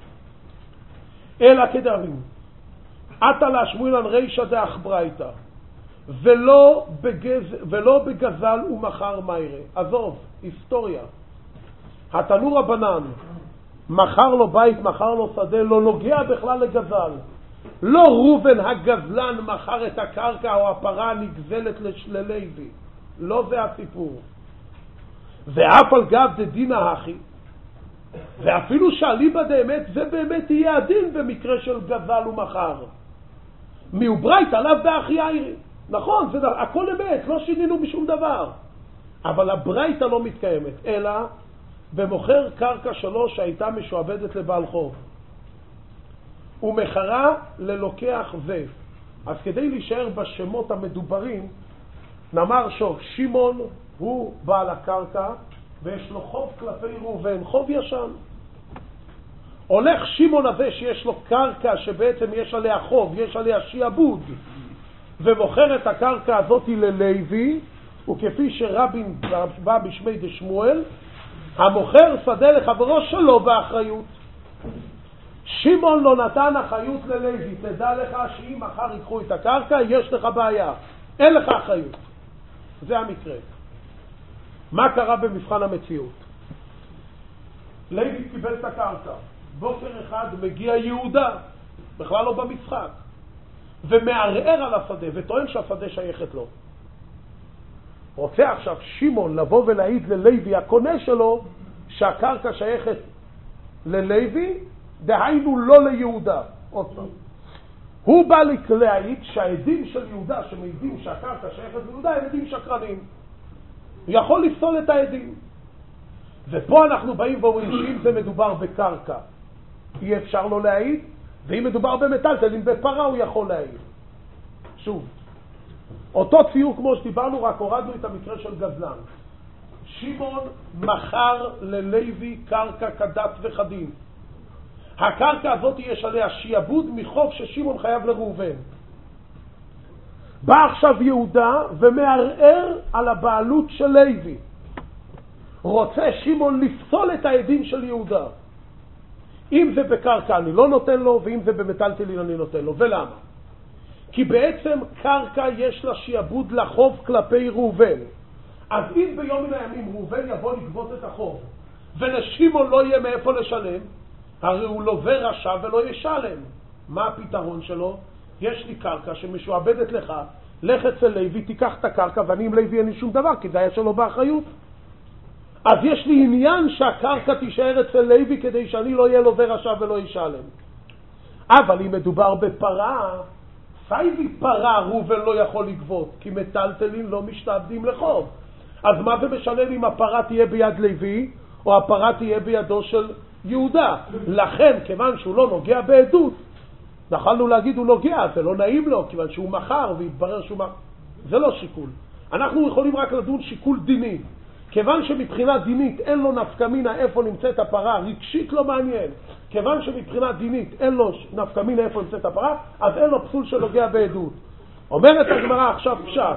S1: אלא כדרבין עתה להשמואלן רישא דאח ברייתא, ולא בגזל ומחר מיירה. עזוב, היסטוריה. התנו רבנן, מחר לו בית, מחר לו שדה, לא נוגע בכלל לגזל. לא ראובן הגזלן מחר את הקרקע או הפרה הנגזלת ללוי. לא זה הסיפור. ואף על גב דדינא אחי, ואפילו שאליבא דאמת, זה באמת יהיה הדין במקרה של גזל ומחר. מיוברייתא לאו באחי יאירי. נכון, זה הכל אמת, לא שינינו בשום דבר. אבל הברייתא לא מתקיימת, אלא במוכר קרקע שלו שהייתה משועבדת לבעל חוב, ומחרה ללוקח זה. אז כדי להישאר בשמות המדוברים, נאמר שמעון הוא בעל הקרקע, ויש לו חוב כלפי ראובן, חוב ישן. הולך שמעון הזה שיש לו קרקע שבעצם יש עליה חוב, יש עליה שיעבוד, ומוכר את הקרקע הזאת ללוי, וכפי שרבין בא בשמי דשמואל, המוכר שדה לחברו שלו באחריות. שמעון לא נתן אחריות ללוי. תדע לך שאם מחר ייקחו את הקרקע יש לך בעיה, אין לך אחריות. זה המקרה. מה קרה במבחן המציאות? לוי קיבל את הקרקע, בוקר אחד מגיע יהודה, בכלל לא במשחק, ומערער על השדה וטוען שהשדה שייכת לו. רוצה עכשיו שמעון לבוא ולהעיד ללוי הקונה שלו שהקרקע שייכת ללוי, דהיינו לא ליהודה. עוד פעם, הוא בא להעיד שהעדים של יהודה שמעידים שהקרקע שייכת ליהודה הם עדים שקרנים, הוא יכול לפסול את העדים. ופה אנחנו באים ואומרים שאם זה מדובר בקרקע אי אפשר לו להעיד, ואם מדובר במטלטלין בפרה הוא יכול להעיד. שוב, אותו ציור כמו שדיברנו, רק הורדנו את המקרה של גזלן. שמעון מכר ללוי קרקע כדת וכדין. הקרקע הזאת יש עליה שיעבוד מחוב ששמעון חייב לראובן. בא עכשיו יהודה ומערער על הבעלות של לוי. רוצה שמעון לפסול את העדים של יהודה. אם זה בקרקע אני לא נותן לו, ואם זה במטלטלין אני נותן לו. ולמה? כי בעצם קרקע יש לה שיעבוד לחוב כלפי ראובן. אז אם ביום מן הימים ראובן יבוא לגבות את החוב, ולשמעון לא יהיה מאיפה לשלם, הרי הוא לווה רשע ולא ישלם. מה הפתרון שלו? יש לי קרקע שמשועבדת לך, לך אצל לוי, תיקח את הקרקע, ואני עם לוי אין לי שום דבר, כי זה היה שלו באחריות. אז יש לי עניין שהקרקע תישאר אצל לוי כדי שאני לא יהיה לווה רשע ולא ישלם. אבל אם מדובר בפרה, סייבי פרה ראובן לא יכול לגבות, כי מטלטלים לא משתעבדים לחוב. אז מה זה משנה אם הפרה תהיה ביד לוי, או הפרה תהיה בידו של יהודה? לכן, כיוון שהוא לא נוגע בעדות, יכולנו להגיד הוא נוגע, זה לא נעים לו, כיוון שהוא מחר והתברר שהוא מחר. זה לא שיקול. אנחנו יכולים רק לדון שיקול דיני. כיוון שמבחינה דינית אין לו נפקא מינה איפה נמצאת הפרה, רגשית לא מעניין. כיוון שמבחינה דינית אין לו נפקא מינה איפה נמצאת הפרה, אז אין לו פסול שנוגע בעדות. אומרת הגמרא עכשיו פשט.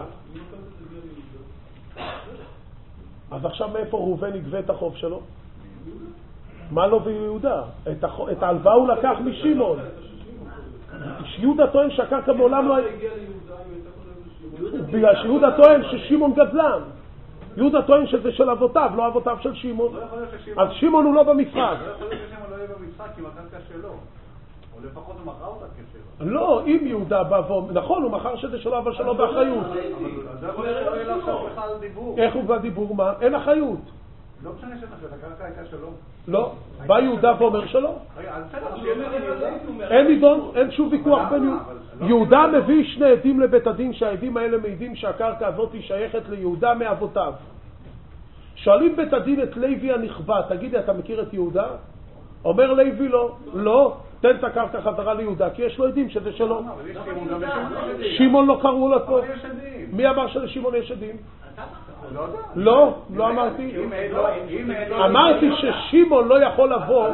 S1: אז עכשיו מאיפה ראובן יגבה את החוב שלו? מה לו ויהודה? את ההלוואה הוא לקח משמעון. יהודה טוען שהקרקע מעולם לא... בגלל שיהודה טוען ששמעון גזלן. יהודה טוען שזה של אבותיו, לא אבותיו של שמעון. אז שמעון הוא לא במשחק.
S3: לא יכול להיות ששמעון לא יהיה במשחק עם הקרקע שלו. או לפחות הוא מכר אותה כשלו.
S1: לא, אם יהודה בא ואומר, נכון, הוא מכר שזה שלו, אבל שלו באחריות.
S3: זה יכול להיות עכשיו בכלל דיבור.
S1: איך הוא בדיבור? מה? אין אחריות.
S3: לא משנה שהקרקע הייתה שלו.
S1: לא, בא יהודה ואומר שלו. אין עידון, אין שום ויכוח בין יהודה מביא שני עדים לבית הדין, שהעדים האלה מעידים שהקרקע הזאת היא שייכת ליהודה מאבותיו. שואלים בית הדין את לוי הנכבד, תגידי, אתה מכיר את יהודה? אומר לוי לא, תן את הקרקע חזרה ליהודה, כי יש לו עדים שזה שלו. שמעון לא קראו לו פה. מי אמר שלשמעון יש עדים? לא אמרתי. אמרתי ששמעון לא יכול לבוא.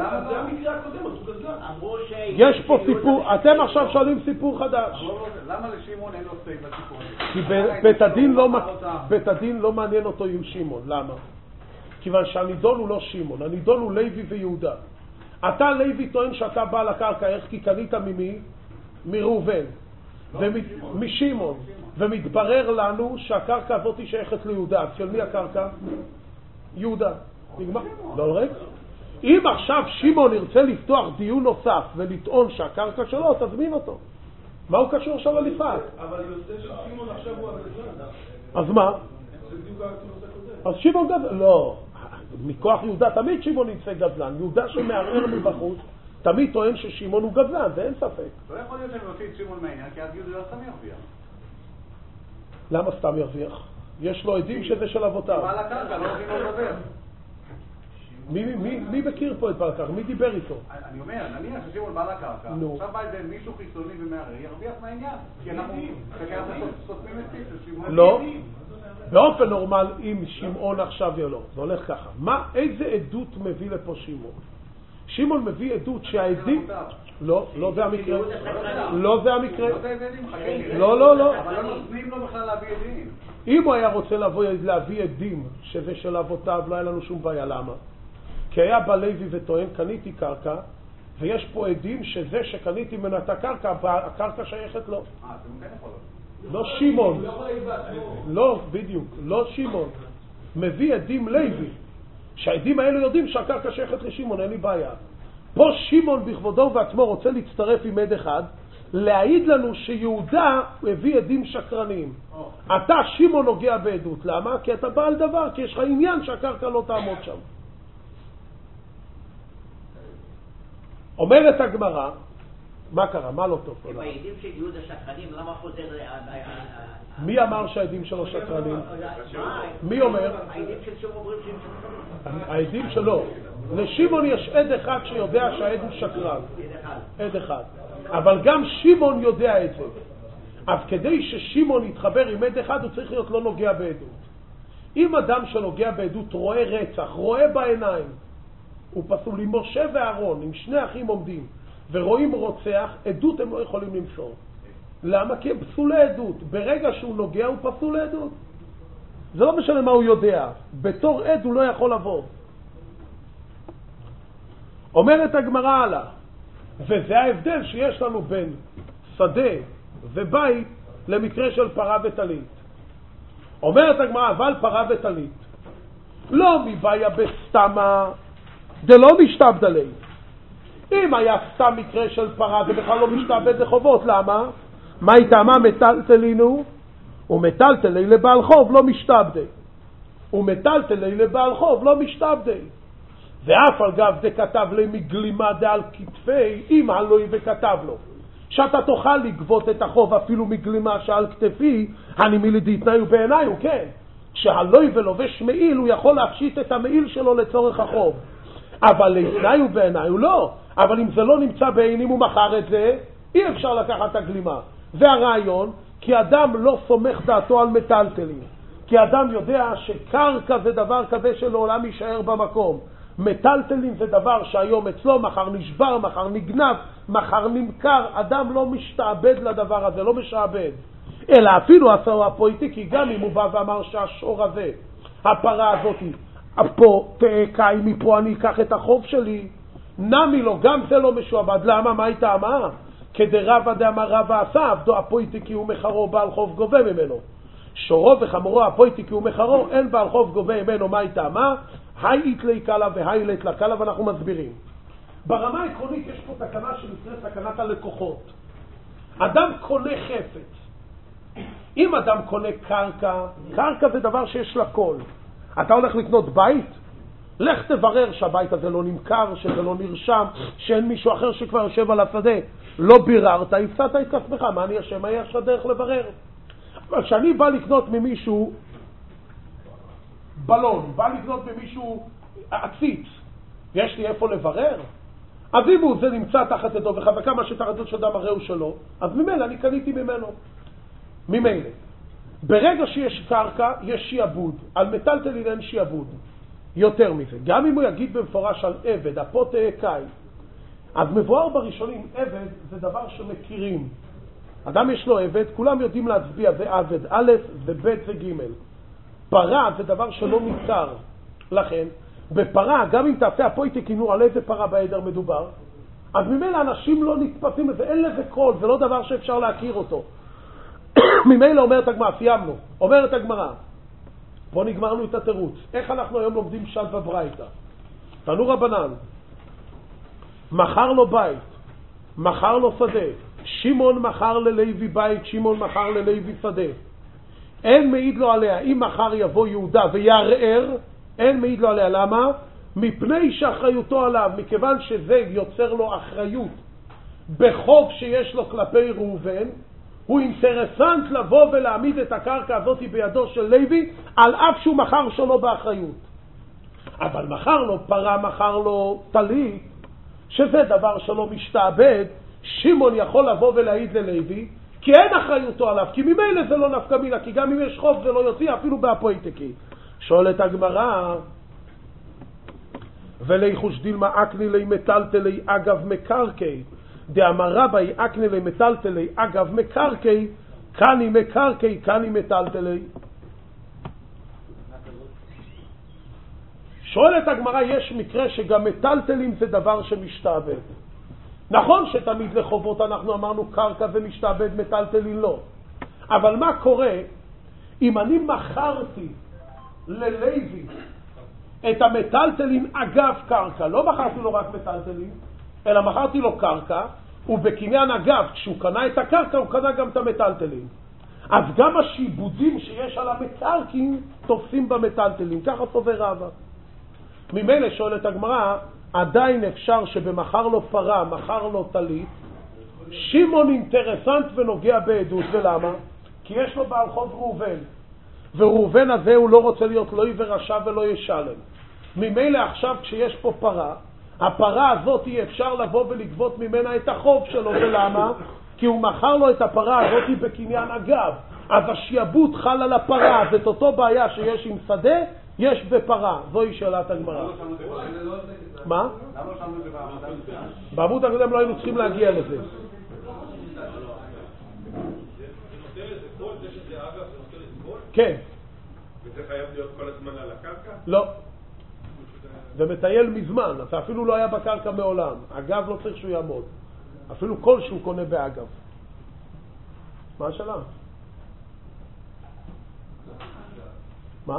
S1: יש פה סיפור, אתם עכשיו שואלים סיפור חדש.
S3: למה לשמעון אין לו סייג לסיפור הזה?
S1: כי בית הדין לא מעניין אותו עם שמעון. למה? כיוון שהנידון הוא לא שמעון, הנידון הוא לוי ויהודה. אתה לוי טוען שאתה בא לקרקע, איך? כי קנית ממי? מראובן ומשמעון, ומתברר לנו שהקרקע הזאת היא שייכת ליהודה. של מי הקרקע? יהודה. נגמר? לא רגע. אם עכשיו שמעון ירצה לפתוח דיון נוסף ולטעון שהקרקע שלו, תזמין אותו. מה הוא קשור עכשיו לליפת?
S3: אבל יוצא ששמעון עכשיו הוא הגזלן.
S1: אז מה?
S3: זה בדיוק הנושא הקודם.
S1: אז שמעון גזלן? לא. מכוח יהודה תמיד שמעון יצא גזלן. יהודה שמערער מבחוץ תמיד טוען ששמעון הוא גזלן, זה אין ספק.
S3: לא יכול להיות שאני מוציא את שמעון מהעניין, כי אז יהודה סתם ירוויח.
S1: למה סתם ירוויח? יש לו עדים שזה של אבותיו.
S3: בעל הקרקע, לא הולכים לו לדבר.
S1: מי מכיר פה את בעל הקרקע? מי דיבר איתו?
S3: אני אומר, נניח ששמעון בעל הקרקע, עכשיו בא איזה מישהו חיצוני ומערער, ירוויח מהעניין. כי אנחנו סותמים את פיס של שמעון.
S1: לא. באופן נורמל, אם שמעון עכשיו יהיה לו, זה הולך ככה. איזה עדות מביא לפה שמעון? שמעון מביא עדות שהעדים... לא זה המקרה. לא זה המקרה. לא.
S3: אבל לא נותנים לו בכלל להביא עדים.
S1: אם הוא היה רוצה להביא עדים שזה של אבותיו, לא היה לנו שום בעיה. למה? כי היה בא לוי וטוען, קניתי קרקע, ויש פה עדים שזה שקניתי ממנו את הקרקע, הקרקע שייכת לו.
S3: זה כן יכול להיות.
S1: לא שמעון. לא, בדיוק. לא שמעון. מביא עדים לוי. שהעדים האלו יודעים שהקרקע שייכת לשמעון, אין לי בעיה. פה שמעון בכבודו ובעצמו רוצה להצטרף עם עד אחד, להעיד לנו שיהודה הביא עדים שקרנים. אתה שמעון נוגע בעדות. למה? כי אתה בעל דבר, כי יש לך עניין שהקרקע לא תעמוד שם. אומרת הגמרא, מה קרה? מה לא טוב?
S2: אם העדים של יהודה שקרנים, למה חוזר...
S1: מי אמר שהעדים שלו שקרנים? מי אומר?
S2: העדים של שמעון אומרים שהם שקרנים.
S1: העדים שלו. לשמעון יש עד אחד שיודע שהעד הוא שקרן. עד אחד. אבל גם שמעון יודע את זה. אז כדי ששמעון יתחבר עם עד אחד, הוא צריך להיות לא נוגע בעדות. אם אדם שנוגע בעדות רואה רצח, רואה בעיניים, הוא פסול. עם משה ואהרון, עם שני אחים עומדים ורואים רוצח, עדות הם לא יכולים למסור. למה? כי הם פסולי עדות. ברגע שהוא נוגע הוא פסול לעדות. זה לא משנה מה הוא יודע. בתור עד הוא לא יכול לבוא. אומרת הגמרא הלאה, וזה ההבדל שיש לנו בין שדה ובית למקרה של פרה וטלית. אומרת הגמרא, אבל פרה וטלית לא מבעיה בסתמה דלא משתעבד עליה. אם היה סתם מקרה של פרה זה בכלל לא משתעבד לחובות. למה? מה היא טעמה? מטלטלינו ומטלטלי לבעל חוב לא משתעבדי, ומטלטלי לבעל חוב לא משתעבדי. ואף על גב זה כתב לי מגלימה דעל כתפי, אם הלוי וכתב לו שאתה תוכל לגבות את החוב אפילו מגלימה שעל כתפי, אני מילידי תנאיו בעיניו, כן, כשהלוי ולובש מעיל הוא יכול להפשיט את המעיל שלו לצורך החוב, אבל להתנאיו בעיניו לא. אבל אם זה לא נמצא בעינים הוא מחר את זה, אי אפשר לקחת את הגלימה. זה הרעיון, כי אדם לא סומך דעתו על מטלטלים, כי אדם יודע שקרקע זה דבר כזה שלעולם יישאר במקום. מטלטלים זה דבר שהיום אצלו, מחר נשבר, מחר נגנב, מחר נמכר. אדם לא משתעבד לדבר הזה, לא משעבד. אלא אפילו עשו הפויטיקי, גם אם הוא בא ואמר שהשור הזה, הפרה הזאת, פה תאקאי, מפה אני אקח את החוב שלי, נמי לו, גם זה לא משועבד. למה? מה הייתה אמרה? כדי רבא דאמר רבא עשה, עבדו הפויטיקי ומחרו בעל חוב גובה ממנו. שורו וחמורו הפויטיקי ומחרו, אין בעל חוב גובה ממנו. מה הייתה אמרה? היית לי קלה והיילת לקלה, ואנחנו מסבירים. ברמה העקרונית יש פה תקנה שנקראת תקנת הלקוחות. אדם קונה חפץ. אם אדם קונה קרקע, קרקע זה דבר שיש לה כל. אתה הולך לקנות בית? לך תברר שהבית הזה לא נמכר, שזה לא נרשם, שאין מישהו אחר שכבר יושב על השדה. לא ביררת, הפסדת את כספך. מה אני אשם? מה יש לדרך לברר? אבל כשאני בא לקנות ממישהו בלון, בא לקנות ממישהו עציץ, יש לי איפה לברר? אז אם הוא זה נמצא תחת ידו וחזקה מה שתחת ידו שדם הראו שלו, אז ממילא אני קניתי ממנו. ממילא. ברגע שיש קרקע יש שיעבוד, על מטלטלין אין שיעבוד. יותר מזה, גם אם הוא יגיד במפורש על עבד, הפות האקאי, אז מבואר בראשונים, עבד זה דבר שמכירים. אדם יש לו עבד, כולם יודעים להצביע, זה עבד א', זה ב', זה ג'. פרה זה דבר שלא ניכר. לכן, בפרה, גם אם תעשה הפויטיקינור על איזה פרה בעדר מדובר, אז ממילא אנשים לא נתפסים לזה, אין לזה קול, זה לא דבר שאפשר להכיר אותו. ממילא אומרת הגמרא, סיימנו, אומרת הגמרא, פה נגמרנו את התירוץ. איך אנחנו היום לומדים פשט וברייתא? תנו רבנן, מכר לו בית, מכר לו שדה, שמעון מכר ללוי בית, שמעון מכר ללוי שדה. אין מעיד לו עליה. אם מחר יבוא יהודה ויערער, אין מעיד לו עליה. למה? מפני שאחריותו עליו, מכיוון שזה יוצר לו אחריות בחוב שיש לו כלפי ראובן, הוא אינטרסנט לבוא ולהעמיד את הקרקע הזאת בידו של לוי, על אף שהוא מחר שלו באחריות. אבל מחר לו פרה, מחר לו טלית, שזה דבר שלא משתעבד, שמעון יכול לבוא ולהעיד ללוי, כי אין אחריותו עליו, כי ממילא זה לא נפקא מינה, כי גם אם יש חוב זה לא יוציא אפילו בהפויטיקי. שואלת הגמרא, ולי חושדילמה אקני לי מטלטלי אגב מקרקי, דאמר רבי אקני לי מטלטלי אגב מקרקי, קני מקרקי, קני מטלטלי. שואלת הגמרא, יש מקרה שגם מטלטלים זה דבר שמשתעבד. נכון שתמיד לחובות אנחנו אמרנו קרקע ומשתעבד, מטלטלים לא. אבל מה קורה אם אני מכרתי ללוי את המטלטלים אגב קרקע? לא מכרתי לו רק מטלטלים, אלא מכרתי לו קרקע, ובקניין אגב, כשהוא קנה את הקרקע הוא קנה גם את המטלטלים. אז גם השיבודים שיש על המקרקעין תופסים במטלטלים. ככה סובר רבא. ממילא שואלת הגמרא, עדיין אפשר שבמחר לו פרה, מחר לו טלית, שמעון אינטרסנט ונוגע בעדות. ולמה? כי יש לו בעל חוב ראובן, וראובן הזה הוא לא רוצה להיות לא ורשע ולא ישלם. ממילא עכשיו כשיש פה פרה, הפרה הזאת אפשר לבוא ולגבות ממנה את החוב שלו. ולמה? כי הוא מכר לו את הפרה הזאת בקניין אגב, אז השיעבוד חל על הפרה, אז את אותו בעיה שיש עם שדה, יש בפרה. זוהי שאלת הגמרא. מה? בעמוד הקודם לא היינו צריכים להגיע לזה. כן.
S3: וזה חייב להיות כל הזמן על הקרקע?
S1: לא. זה מטייל מזמן, אתה אפילו לא היה בקרקע מעולם. אגב, לא צריך שהוא יעמוד. אפילו כל שהוא קונה באגב. מה השאלה? מה?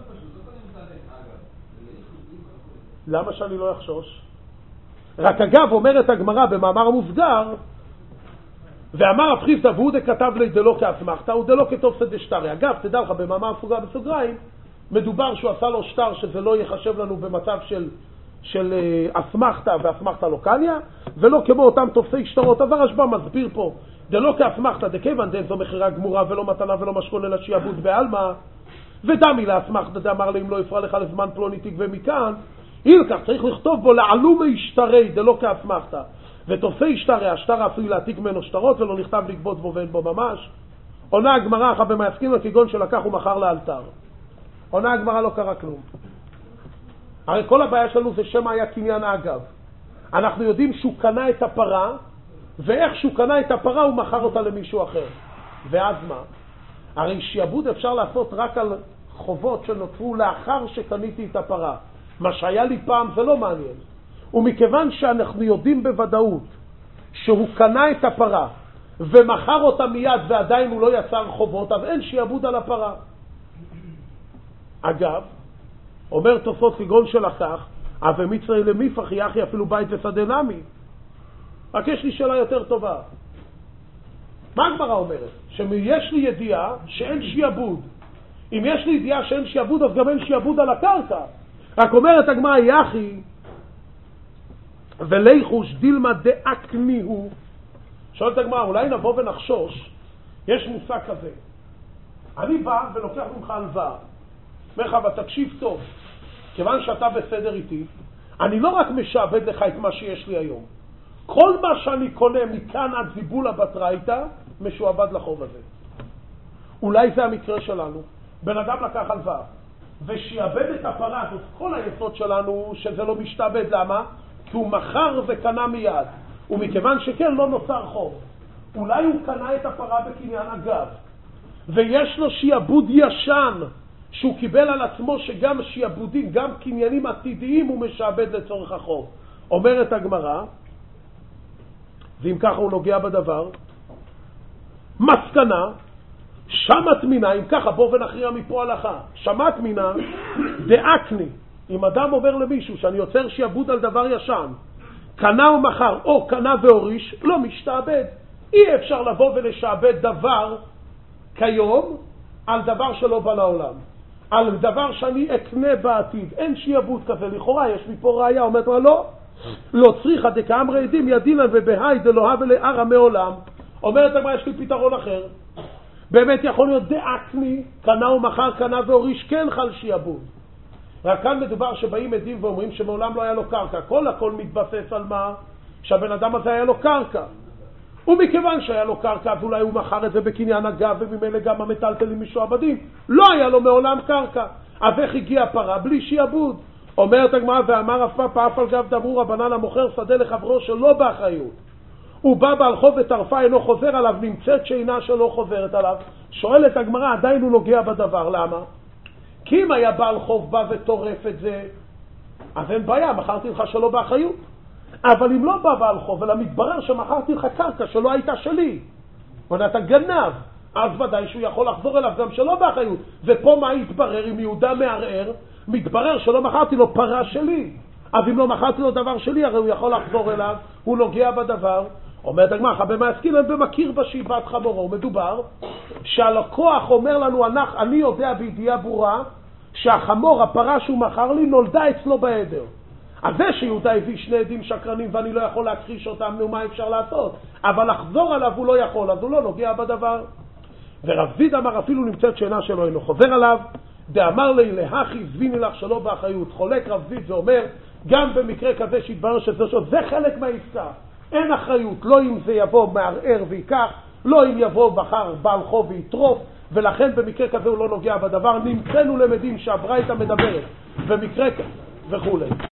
S1: למה שאני לא אחשוש? רק אגב, אומרת הגמרא במאמר המוסגר, ואמר הפחיפתא והוא דכתב לי דלא כאסמכתא ודלא כתופסא דשטרי. אגב, תדע לך, במאמר המפוגר בסוגריים, מדובר שהוא עשה לו שטר שזה לא יחשב לנו במצב של אסמכתא ואסמכתא לא קניה, ולא כמו אותם תופסי שטרות. אבל רשב"א מסביר פה, דלא כאסמכתא דכיוון דאין זו מכירה גמורה ולא מתנה ולא משכון אלא שיעבוד בעלמא, ודמי לאסמכתא דאמר לי אם לא יפרע לך לזמן פלוני תגבה מכאן, אילקח צריך לכתוב בו לעלומי ישתרי דלא כאסמכתא. ותופסי שטרי, השטר אפילו להעתיק ממנו שטרות ולא נכתב לגבות בו ואין בו ממש. עונה הגמרא אחת במייסקים כגון שלקח ומכר לאלתר. עונה הגמרא לא קרה כלום. הרי כל הבעיה שלנו זה שמה היה קניין האגב. אנחנו יודעים שהוא קנה את הפרה, ואיך שהוא קנה את הפרה הוא מכר אותה למישהו אחר. ואז מה? הרי שיעבוד אפשר לעשות רק על חובות שנוצרו לאחר שקניתי את הפרה. מה שהיה לי פעם זה לא מעניין. ומכיוון שאנחנו יודעים בוודאות שהוא קנה את הפרה ומכר אותה מיד ועדיין הוא לא יצר חובות, אז אין שיעבוד על הפרה. אגב, אומר תוספות כגון שלקח, ומצרי למיפח יחי אפילו בית ושדה נמי. רק יש לי שאלה יותר טובה. מה הגמרא אומרת? שיש לי ידיעה שאין שיעבוד. אם יש לי ידיעה שאין שיעבוד, אז גם אין שיעבוד על הקרקע. רק אומרת הגמרא יחי, וליחוש דילמה דאקניהו. שואלת הגמרא, אולי נבוא ונחשוש, יש מושג כזה. אני בא ולוקח ממך הלוואה. אומר לך, תקשיב טוב, כיוון שאתה בסדר איתי, אני לא רק משעבד לך את מה שיש לי היום. כל מה שאני קונה מכאן עד זיבולה בתרייתא, משועבד לחוב הזה. אולי זה המקרה שלנו. בן אדם לקח הלוואה, ושיעבד את הפרה, זאת כל היסוד שלנו שזה לא משתעבד. למה? כי הוא מכר וקנה מיד. ומכיוון שכן לא נוצר חוב. אולי הוא קנה את הפרה בקניין אגב, ויש לו שיעבוד ישן, שהוא קיבל על עצמו שגם שיעבודים, גם קניינים עתידיים הוא משעבד לצורך החוב. אומרת הגמרא, ואם ככה הוא נוגע בדבר, מסקנה, שמת מינה, אם ככה בוא ונכריע מפה הלכה, שמת מינה, דאקני, אם אדם אומר למישהו שאני יוצר שיעבוד על דבר ישן, קנה ומחר או קנה והוריש, לא משתעבד. אי אפשר לבוא ולשעבד דבר כיום על דבר שלא בא לעולם. על דבר שאני אקנה בעתיד. אין שיעבוד כזה. לכאורה יש לי פה ראיה, אומרת לה לא צריכה דקאמרי עדים ידינן ובהי דלוהה ולערה מעולם. אומרת לה, יש לי פתרון אחר. באמת יכול להיות דאקני, קנה ומחר, קנה והוריש, כן חל שיעבוד. רק כאן מדובר שבאים עדים ואומרים שמעולם לא היה לו קרקע. הכל מתבסס על מה? שהבן אדם הזה היה לו קרקע. ומכיוון שהיה לו קרקע, אז אולי הוא מכר את זה בקניין אגב, וממילא גם המטלטלים משועבדים. לא היה לו מעולם קרקע. אז איך הגיע פרה? בלי שיעבוד. אומרת הגמרא, ואמר אף פעם אף על גב דברו רבנן המוכר שדה לחברו שלא באחריות. הוא בא בעל חוב וטרפה אינו חוזר עליו, נמצאת שינה שלא חוזרת עליו. שואלת הגמרא, עדיין הוא נוגע בדבר. למה? כי אם היה בעל חוב בא וטורף את זה, אז אין בעיה, מכרתי לך שלא באחריות. אבל אם לא בא בעל חוב, אלא מתברר שמכרתי לך קרקע שלא הייתה שלי, ואתה גנב, אז ודאי שהוא יכול לחזור אליו גם שלא באחריות. ופה מה יתברר? אם יהודה מערער, מתברר שלא מכרתי לו פרה שלי. אז אם לא מכרתי לו דבר שלי, הרי הוא יכול לחזור אליו, הוא נוגע בדבר. אומרת הגמרא, במה עסקינן במכיר בשיבת חמורו. מדובר שהלקוח אומר לנו, אני יודע בידיעה ברורה שהחמור, הפרה שהוא מכר לי, נולדה אצלו בעדר. אז זה שיהודה הביא שני עדים שקרנים ואני לא יכול להכחיש אותם, מה אפשר לעשות? אבל לחזור עליו הוא לא יכול, אז הוא לא נוגע בדבר. ורב זיד אמר, אפילו נמצאת שינה שלו אינו חוזר עליו, דאמר לי להכי זביני לך שלא באחריות. חולק רב זיד ואומר, גם במקרה כזה שהתברר שזה חלק מהעסקה. אין אחריות, לא אם זה יבוא מערער ויקח, לא אם יבוא בחר בעל חוב ויטרוף, ולכן במקרה כזה הוא לא נוגע בדבר. נמצאנו למדים שהברייתא מדברת במקרה וכו'.